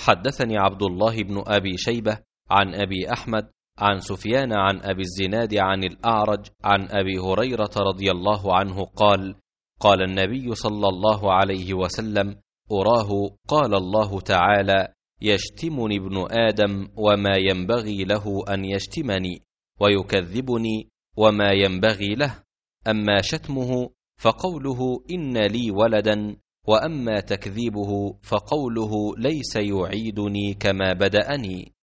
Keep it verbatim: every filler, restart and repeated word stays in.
حدثني عبد الله بن أبي شيبة عن أبي أحمد عن سفيان عن أبي الزناد عن الأعرج عن أبي هريرة رضي الله عنه قال: قال النبي صلى الله عليه وسلم: أراه قال الله تعالى: يشتمني ابن آدم وما ينبغي له أن يشتمني، ويكذبني وما ينبغي له، أما شتمه فقوله إن لي ولدا، وأما تكذيبه فقوله ليس يعيدني كما بدأني.